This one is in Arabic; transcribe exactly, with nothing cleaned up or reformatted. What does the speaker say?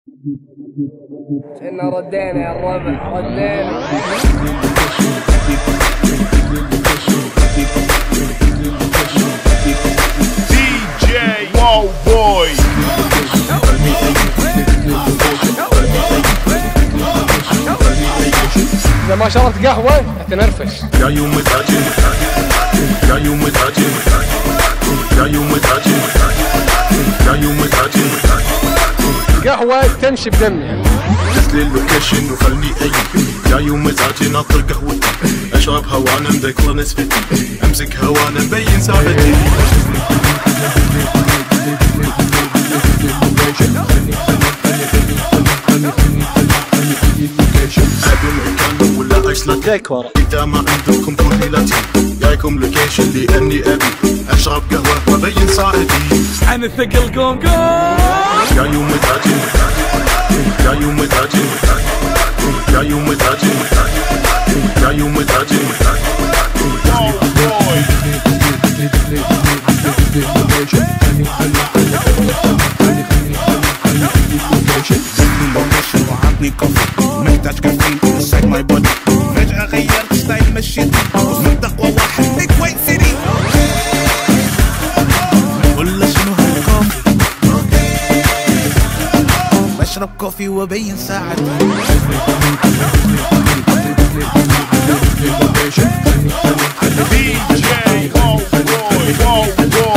إنا ردينا يا الربع ردينا. دي جي واو بوي. إذا ما شربت قهوة تنرفش. يا يوم متاجر يا يوم متاجر يا يوم متاجر يا يوم متاجر قهوة تمشي بدمي. نزل اللوكيشن وخلني اجي. يا يوم مزاجي ناطر قهوتي، اشرب هوانا مذكر نسبتي، امسك هوانا مبين ساعتي. ابي مكان ولا عشلة ديكور. اذا ما عندكم كليلتي جايكم لوكيشن لاني ابي اشرب قهوة وابين ساعتي. عن الثقل قوم قوم. يا يوم متاجر يا يوم متاجر يا يوم متاجر يا يوم متاجر واو بوي. وعطني كوفي محتاج كافيين inside my body. فجأة غيرت ستايل مشيت وصرت أقوى واحد بيج وايت سيتي. ولا شنو هالكوفي؟ بشرب كوفي وابين ساعتي. دي جي واو بوي واو بوي.